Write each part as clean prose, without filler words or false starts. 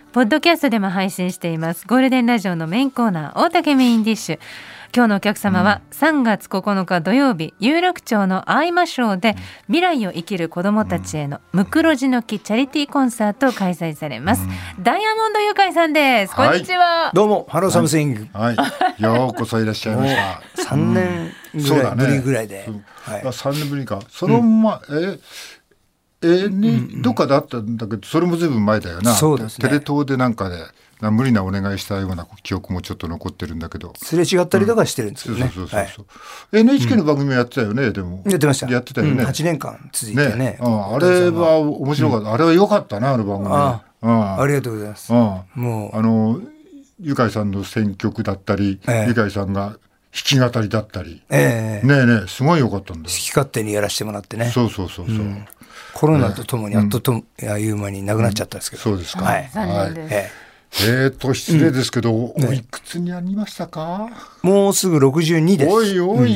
ポッドキャストでも配信していますゴールデンラジオのメインコーナー大竹メインディッシュ。今日のお客様は3月9日土曜日、有楽町のアイマショーで未来を生きる子どもたちへのムクロジの木チャリティーコンサートを開催されます。ダイヤモンドユカイさんです。こんにちは。 どうもハローサムシング、 ようこそいらっしゃいました。 3年ぶりぐらいで、 3年ぶりか。そのどっかであったんだけど、それもずいぶん前だよな。 そうですね。 テレ東でなんかで無理なお願いしたような記憶もちょっと残ってるんだけど、 すれ違ったりとかしてるんですけどね。 NHK の番組やってたよね。でもやってました。 やってたよね。 8年間続いてね。 あれは面白かった。あれは良かったな、あの番組。 ありがとうございます。 もうゆかいさんの選曲だったり、ゆかいさんが弾き語りだったり、すごい良かったんだよ。 好き勝手にやらせてもらってね。 そうコロナとともにあっという間になくなっちゃったんですけど。 そうですか。 残念です。 失礼ですけど、おいくつになりましたか？ もうすぐ62です。 おい。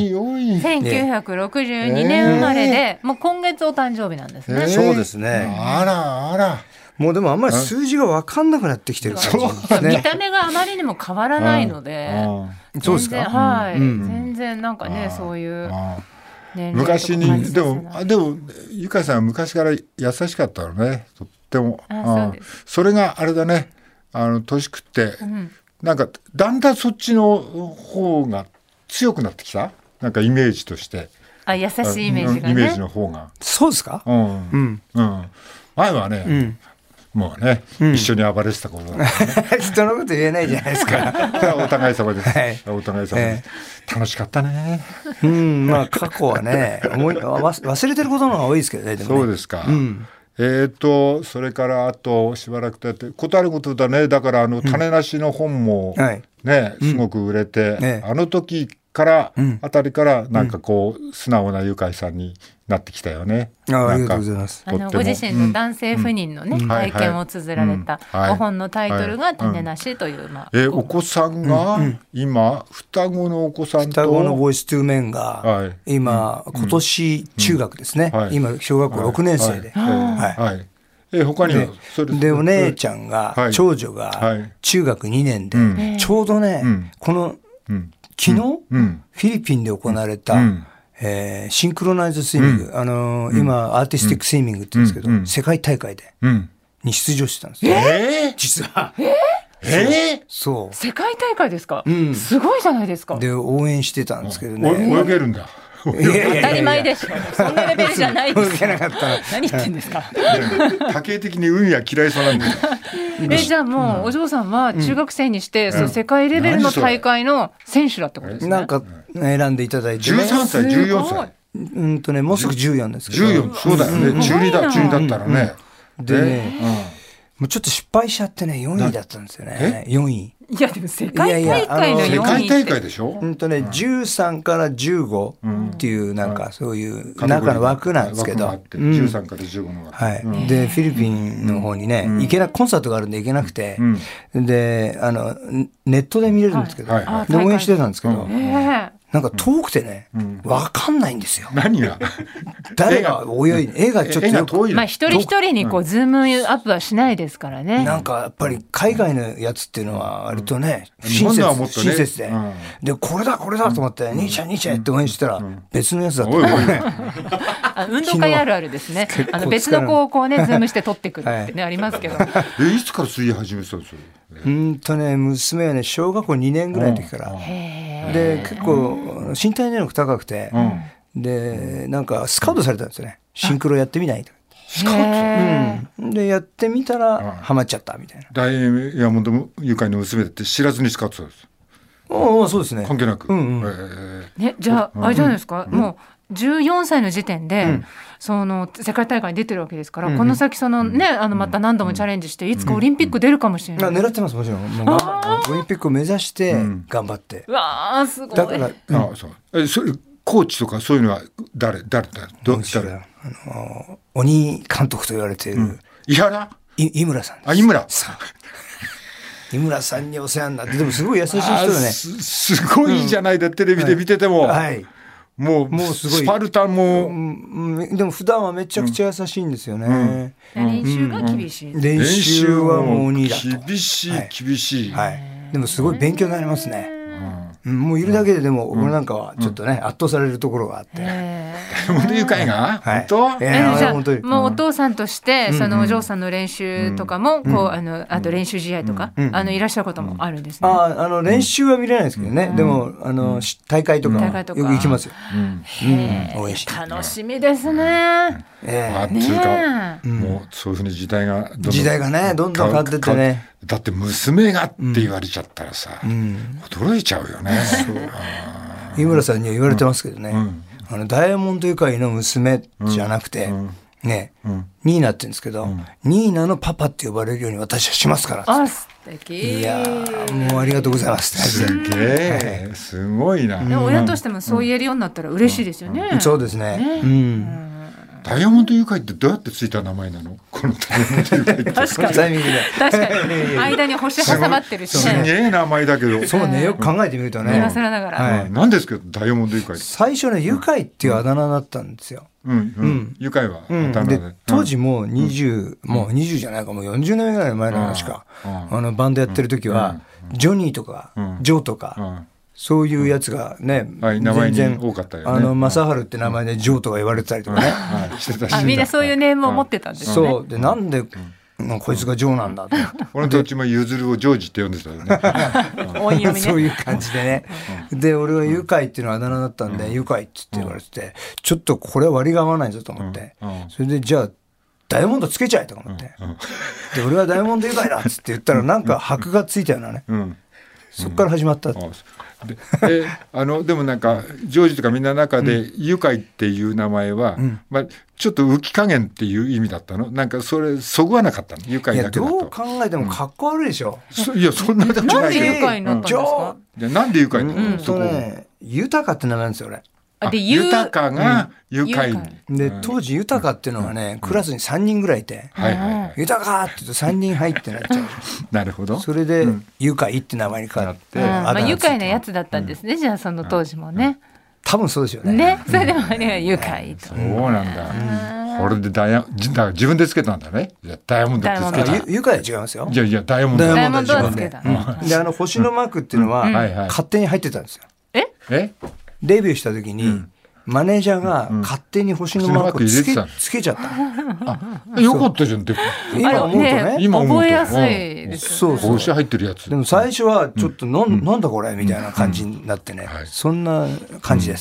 1962年生まれで、もう今月お誕生日なんですね。 そうですね。 あら。 もうでもあんまり数字が分かんなくなってきてる感じですね。 見た目があまりにも変わらないので、 そうですか。 全然なんかね、そういう昔にでもゆかいさんは昔から優しかったのね、とっても。それがあれだね。年食って、なんかだんだんそっちの方が強くなってきた。なんかイメージとして。 優しいイメージがね。 イメージの方が。 そうですか。 前はね。もうね、一緒に暴れてたことだね。 人のこと言えないじゃないですか。 お互い様です。お互い様です。楽しかったね。 過去はね、忘れてることの方が多いですけどね。 そうですか。それからあとしばらく経ってことあることだね。だから種なしの本もね、すごく売れて、あの時からあたりからなんかこう素直なゆかいさんになってきたよね。 ありがとうございます。 ご自身の男性不妊のね、体験を綴られたお本のタイトルが種なしという、 お子さんが今双子のお子さんと双子のボイス2メンが今年中学ですね。今小学校6年生で。 他にはでお姉ちゃんが長女が中学2年で、ちょうどねこの昨日フィリピンで行われたシンクロナイズスイミング、今アーティスティックスイミングって言うんですけど、世界大会でに出場してたんですよ。実は。そう。 世界大会ですか？すごいじゃないですか。 で応援してたんですけどね。 泳げるんだ。 当たり前でしょ。そんなレベルじゃないですよ。何言ってんですか。 家計的に海は嫌いそうなんで。 じゃあもうお嬢さんは中学生にして世界レベルの大会の選手だってことですね。 なんか選んでいただいて。 13歳、14歳。 もうすぐ14ですけど。 14、そうだよね。中2だったらね。 でね。もうちょっと失敗しちゃってね、4位だったんですよね。4位。 いやでも世界大会の4位って。 世界大会でしょ。 13から15っていうなんかそういう中の枠なんですけど。 13から15の枠。 でフィリピンの方にねコンサートがあるんで行けなくて、でネットで見れるんですけど、で応援してたんですけど。なんか遠くてね、わかんないんですよ。 何が？ 誰が泳いで、絵がちょっと遠い。一人一人にこうズームアップはしないですからね。 なんかやっぱり海外のやつっていうのは割とね、親切で、でこれだと思って兄ちゃんって応援してたら別のやつだった。 運動会あるあるですね。別の子をこうねズームして撮ってくるってねありますけど。 いつから水泳始めたんですか？ 娘はね小学校2年ぐらいの時から。で結構身体能力高くて、でなんかスカウトされたんですよね。シンクロやってみないと。 スカウト？でやってみたらハマっちゃったみたいな。 ダイヤモンドユカイの娘って知らずにスカウトされたんです。 そうですね。 関係なく。 じゃああれじゃないですか。もう14歳の時点でその世界大会に出てるわけですから、この先そのねまた何度もチャレンジしていつかオリンピック出るかもしれない。 狙ってます。もちろんオリンピックを目指して頑張って。 うわすごい。 だからそれコーチとかそういうのは誰鬼監督と言われている井村さんです。 井村井村さんにお世話になって、でもすごい優しい人だね。 すごいじゃないでテレビで見てても。 もうすごいスパルタも、 でも普段はめちゃくちゃ優しいんですよね。 練習が厳しい。 練習はもう鬼だと。 厳しい、 はい。でもすごい勉強になりますね。もういるだけででも俺なんかはちょっとね圧倒されるところがあって。 本当愉快が本当？ じゃあもうお父さんとしてそのお嬢さんの練習とかもこうあと練習試合とかいらっしゃることもあるんですね。 練習は見れないですけどね。でも大会とかよく行きますよ。 応援し楽しみですね。 もうそういうふうに時代がねどんどん変わってってね。 だって娘がって言われちゃったらさ驚いちゃうよね。 井村さんには言われてますけどね。ダイヤモンドユカイの娘じゃなくてねニーナって言うんですけどニーナのパパって呼ばれるように私はしますから。 あ素敵。 いやもうありがとうございます。 すげえすごいな。 でも親としてもそう言えるようになったら嬉しいですよね。 そうですね。 ダイヤモンドユカイってどうやってついた名前なの？このダイヤモンドユカイって確かに間に星挟まってるしすげえ名前だけど。 そうねよく考えてみるとね。 今更ながら。 なんですけどダイヤモンドユカイ。 最初ねユカイっていうあだ名だったんですよ。 ユカイはあだ名で。 当時もう20じゃないかもう40年ぐらい前の話か。バンドやってる時はジョニーとかジョーとか。そういうやつがね、 全然多かったよね。 正治って名前でジョーとか言われてたりとかね。 みんなそういうネームを持ってたんですね。 そうでなんでこいつがジョーなんだと。 俺どっちもゆずるをジョージって呼んでたよね。そういう感じでね。で俺はユカイっていうのはあだ名だったんでユカイって言われててちょっとこれ割りが合わないぞと思ってそれでじゃあダイヤモンドつけちゃえと思ってで俺はダイヤモンドユカイだっつって言ったらなんか箔がついたようなね。そこから始まった。 でもなんかジョージとかみんなの中でユカイっていう名前は、ちょっと浮き加減っていう意味だったの。なんかそれそぐわなかったのユカイだけだと。 どう考えてもかっこ悪いでしょ。 いやそんなだけないけど。 なんでユカイになったんですか。 なんでユカイになったの？豊かって名前なんですよ俺。 豊かがユカイで当時豊かっていうのはねクラスに3人ぐらいいて豊かって言うと3人入ってなっちゃう。 なるほど。 それでユカイって名前に変わってユカイなやつだったんですね。じゃあその当時もね多分そうですよね。 それでもユカイと。 そうなんだ。これで自分でつけたんだね。ダイヤモンドってつけた。 ユカイは違いますよ。 いやダイヤモンドはつけた。 で星のマークっていうのは勝手に入ってたんですよ。デビューした時にマネージャーが勝手に星のマークをつけちゃった。 よかったじゃんって今思うとね。 覚えやすいです。 そう星入ってるやつ。 でも最初はちょっとなんだこれみたいな感じになってね。そんな感じです。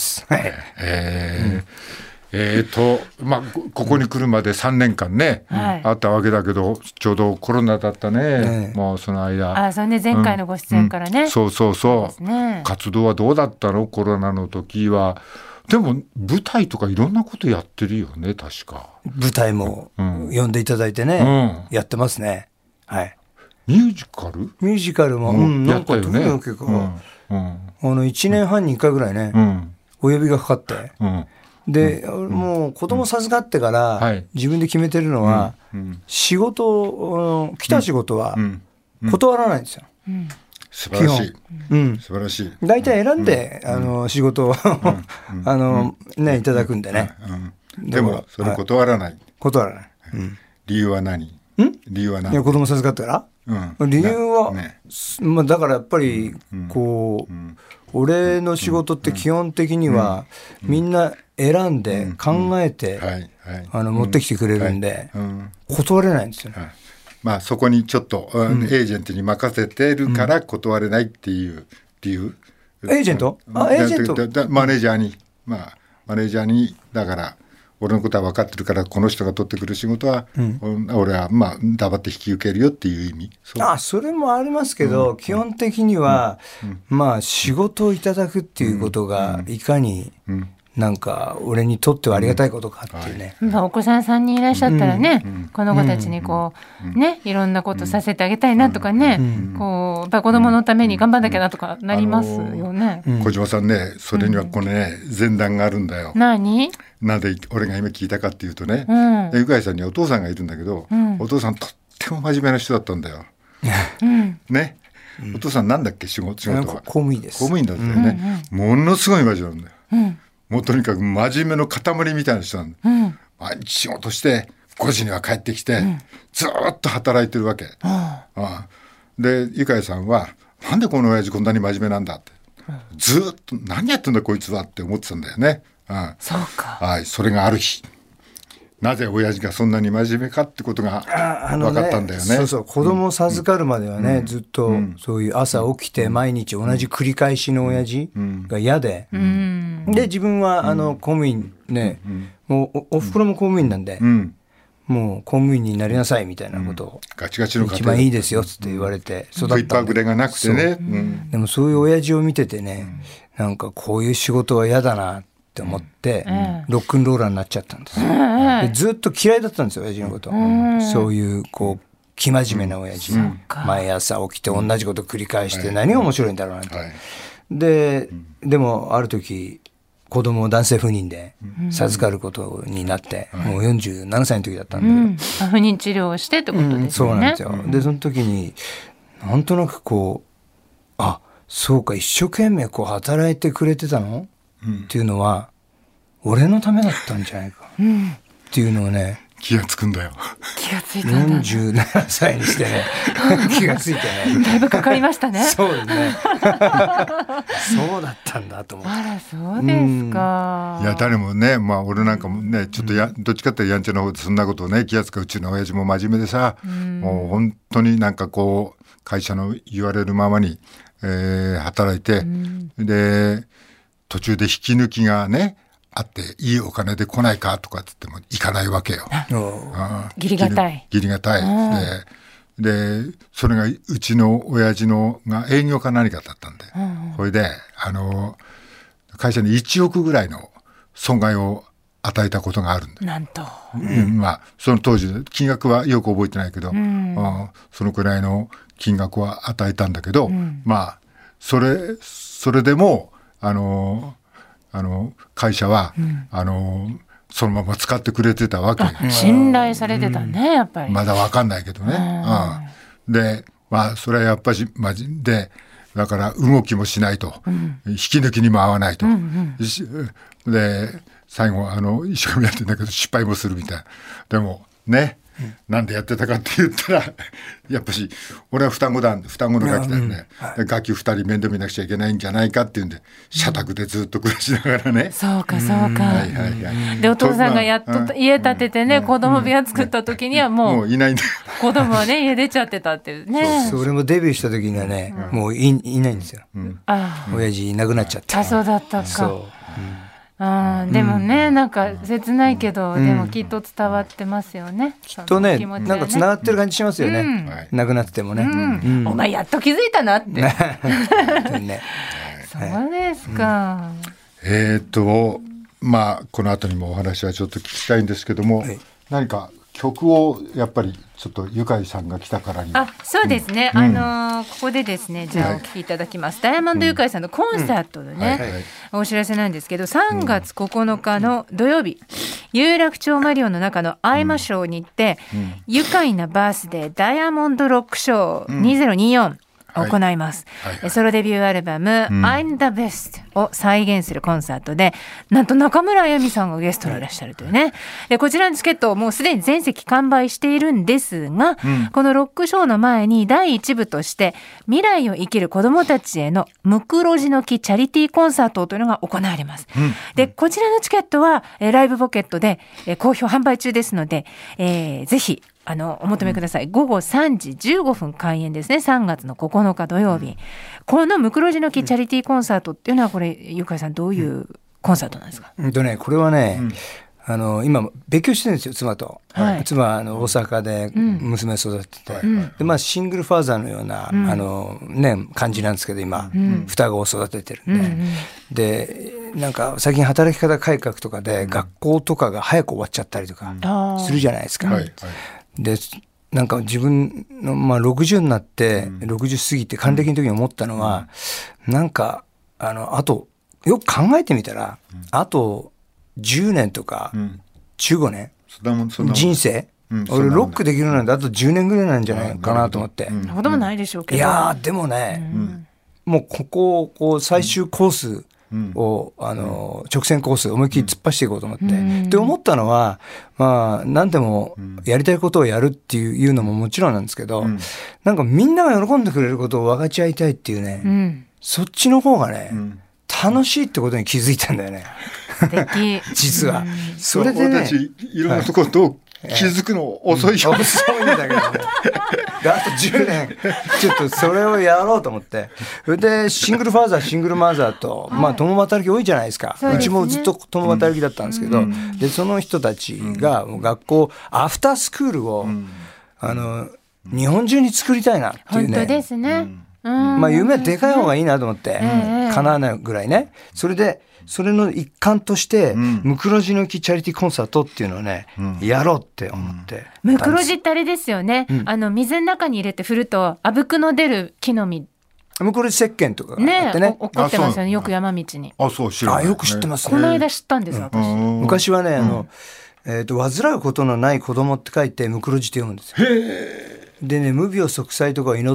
ここに来るまで3年間ね、あったわけだけどちょうどコロナだったね。もうその間それね前回のご出演からね。 そう活動はどうだったのコロナの時は。でも舞台とかいろんなことやってるよね確か。 舞台も呼んでいただいてねやってますね。 ミュージカルもなんか特に結構1年半に1回ぐらいねお呼びがかかってでもう子供授かってから自分で決めてるのは仕事来た仕事は断らないんですよ。 素晴らしい。素晴らしい。 大体選んで仕事をねいただくんでね。 でもそれ断らない。 断らない。 理由は何？理由は何？ いや子供授かったから。理由はだからやっぱりこう俺の仕事って基本的にはみんな選んで考えて持ってきてくれるんで断れないんですよね。 そこにちょっとエージェントに任せてるから断れないっていう理由。 エージェント？エージェント。 マネージャーにだから俺のことは分かってるからこの人が取ってくる仕事は、俺は黙って引き受けるよっていう意味。 それもありますけど、基本的には、仕事をいただくっていうことがいかになんか俺にとってはありがたいことかっていうね。 お子さん3人いらっしゃったらね、この子たちにこうねいろんなことさせてあげたいなとかね、こうやっぱ子供のために頑張んなきゃなとかなりますよね。 小島さんね、それにはこのね前段があるんだよ。 何？ なんで俺が今聞いたかっていうとね、ゆかいさんにはお父さんがいるんだけど、お父さんとっても真面目な人だったんだよ。ね。お父さんなんだっけ仕事は。 公務員です。 公務員だったよね。ものすごい真面目なんだよ。 もうとにかく真面目の塊みたいな人なんだ、毎日仕事して5時には帰ってきて、ずっと働いてるわけ、でゆかいさんはなんでこの親父こんなに真面目なんだって、ずっと何やってんだこいつはって思ってたんだよね。 そうか。 それがある日、なぜ親父がそんなに真面目かってことが分かったんだよね。 そうそう、子供を授かるまではね、ずっとそういう朝起きて毎日同じ繰り返しの親父が嫌で、で自分は公務員ね、もう おふくろも公務員なんで、もう公務員になりなさいみたいなことを、 ガチガチの一番いいですよって言われて育ったんで、 食いっぱぐれがなくてね、 でもそういう親父を見ててね、なんかこういう仕事は嫌だなって思って、ロックンローラーになっちゃったんですよ。でずっと嫌いだったんですよ親父のこと、そういうこう生真面目な親父、毎朝起きて同じこと繰り返して何が面白いんだろうなって、でもある時子供を男性不妊で授かることになって、もう47歳の時だったんで、 不妊治療をしてってことですよね。 そうなんですよ。でその時になんとなくこう、そうか、一生懸命こう働いてくれてたの、っていうのは俺のためだったんじゃないか、っていうのをね、 気がつくんだよ。 気がついたんだ。 47歳にしてね気がついてね、 だいぶかかりましたね。 そうですねそうだったんだと思って。 あら、そうですか。 いや誰もね、俺なんかもね、ちょっとどっちかってやんちゃな方でそんなことをね気がつく。うちの親父も真面目でさ、もう本当になんかこう会社の言われるままに、働いて、で途中で引き抜きがねあって、いいお金で来ないかとかって言っても行かないわけよ。 義理がたい。 義理がたい。でそれがうちの親父のが営業か何かだったんで、それで会社に1億ぐらいの損害を与えたことがあるんだ。 なんと、 その当時金額はよく覚えてないけど、そのくらいの金額は与えたんだけど、それでも会社は、そのまま使ってくれてたわけ。 信頼されてたね、やっぱり。 まだ分かんないけどね。でそれはやっぱりでだから動きもしないと、引き抜きにも合わないと、で最後一生懸命やってるんだけど失敗もするみたいな。でもね、なんでやってたかって言ったらやっぱし俺は双子のガキだよね、ガキ2人面倒見なくちゃいけないんじゃないかっていうんで社宅でずっと暮らしながらね、 そうかそうか、でお父さんがやっと家建ててね、子供部屋作った時にはもういないんだよ。 子供はね家出ちゃってたっていうね。 それもデビューした時にはね、もういないんですよ、親父いなくなっちゃって。 そうだったか。でもね、なんか切ないけど、でもきっと伝わってますよね。 きっとね、なんかつながってる感じしますよね、亡くなっててもね、 お前やっと気づいたなってそうですか。 この後にもお話はちょっと聞きたいんですけども、何か曲をやっぱりちょっとゆかいさんが来たからに、 そうですね、ここでですね、じゃあお聞きいただきます、ダイヤモンドゆかいさんのコンサートのね、お知らせなんですけど、3月9日の土曜日、有楽町マリオの中のアイマショーに行って、愉快なバースデーダイヤモンドロックショー2024行います、ソロデビューアルバム、I'm the Best を再現するコンサートで、なんと中村あやみさんがゲストにいらっしゃるというね。でこちらのチケットもうすでに全席完売しているんですが、このロックショーの前に第1部として未来を生きる子どもたちへのムクロジの木チャリティーコンサートというのが行われます、でこちらのチケットはライブポケットで好評販売中ですので、ぜひお求めください。午後3時15分開演ですね。3月の9日土曜日、このムクロジの木チャリティーコンサートっていうのは、これゆかいさんどういうコンサートなんですか？ これはね、今別居してるんですよ、妻と、妻は大阪で娘を育てて、でシングルファーザーのような、感じなんですけど、今、双子を育ててるんで、でなんか最近働き方改革とかで、学校とかが早く終わっちゃったりとかするじゃないですか、でなんか自分の、60になって、60過ぎて還暦の時に思ったのは、なんかあとよく考えてみたら、あと10年とか15年、人生、俺ロックできるなんてあと10年ぐらいなんじゃないかなと思って。 そんなこともないでしょうけど。 いやでもね、もうここ最終コースを、直線コース思いっきり突っ走っていこうと思って、で思ったのは、まあ何でもやりたいことをやるっていうのももちろんなんですけど、なんかみんなが喜んでくれることを分かち合いたいっていうね、そっちの方がね、楽しいってことに気づいたんだよね。 素敵実は、それでね、 いろんなことを気づくの遅いよ、 遅いんだけどね。あと10年ちょっとそれをやろうと思って、それでシングルファーザーシングルマザーと、まあ共働き多いじゃないですか。うちもずっと共働きだったんですけど、でその人たちが学校アフタースクールを、日本中に作りたいなっていうね。 本当ですね。 まあ夢はでかい方がいいなと思って、叶わないぐらいね。それでそれの一環として、ムクロジの木チャリティーコンサートっていうのをね、やろうって思って。 ムクロジってあれですよね。水の中に入れて振るとあぶくの出る木の実。 ムクロジ石鹸とかがあってね。 起こってますよね。よく山道に。 あ、そう知らない。 よく知ってますね。 この間知ったんです私。 昔はね、患うことのない子供って書いてムクロジって読むんですよ。でね、無病息災とかを祈って、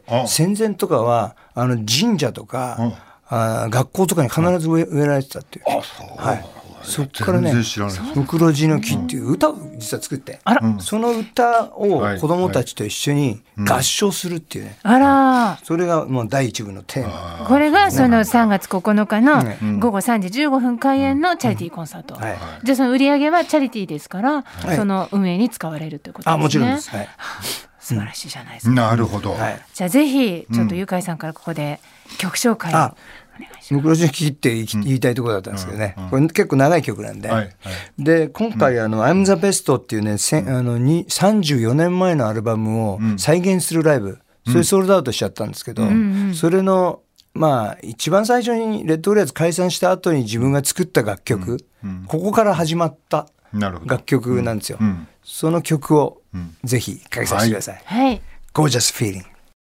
戦前とかは神社とか、学校とかに必ず植えられてたっていう。はい。そっからね、ムクロジの木っていう歌を実は作って、その歌を子供たちと一緒に合唱するっていうね。それがもう第一部のテーマ。 これがその3月9日の午後3時15分開演のチャリティーコンサート。じゃあその売り上げはチャリティーですから、その運営に使われるということですね。 もちろんです。 素晴らしいじゃないですか。 なるほど。 じゃあぜひちょっとゆかいさんからここで曲紹介をお願いします。 ムクロジの木って言いたいところだったんですけどね、これ結構長い曲なんで、で今回I'm the Best っていうね、34年前のアルバムを再現するライブ、それソールドアウトしちゃったんですけど、それのまあ一番最初にレッドオリアーズ解散した後に自分が作った楽曲、ここから始まった楽曲なんですよ。その曲をぜひかけさせてください。Gorgeous Feeling。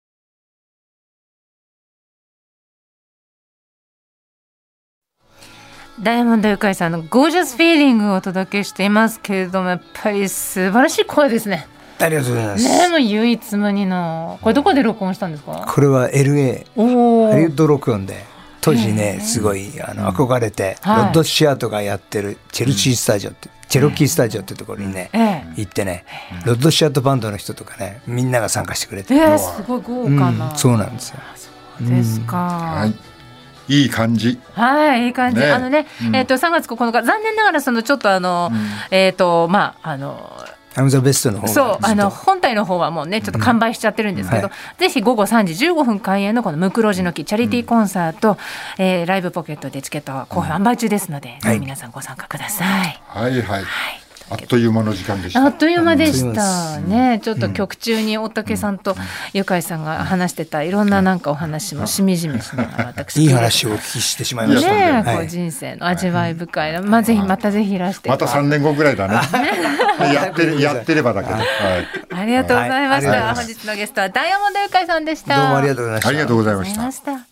ダイヤモンドユカイさんのゴージャスフィーリングをお届けしていますけれども、やっぱり素晴らしい声ですね。 ありがとうございます。 ね、もう唯一無二の。これどこで録音したんですか？ これは LA ハリウッド録音で、当時ねすごい憧れて、ロッドシアトがやってるチェルシースタジオって、チェロキースタジオってところにね、行ってね、ロッドシアトバンドの人とかね、みんなが参加してくれて、 すごい豪華な。 そうなんですよ。 そうですか。 いい感じ。 いい感じ。3月9日、残念ながらそのちょっとまあ I'm the best の方そう本体の方はもうねちょっと完売しちゃってるんですけど、ぜひ午後3時15分開演のこのムクロジの木チャリティーコンサート、ライブポケットでチケットは好評販売中ですので、皆さんご参加ください。 あっという間の時間でした。 あっという間でしたね。ちょっと曲中に大竹さんとゆかいさんが話してたいろんななんかお話もしみじみしながら、私いい話をお聞きしてしまいましたね。人生の味わい深いな。ぜひまたぜひいらして。 また3年後ぐらいだね。やってればだけど。 ありがとうございました。本日のゲストはダイヤモンドユカイさんでした。 どうもありがとうございました。 ありがとうございました。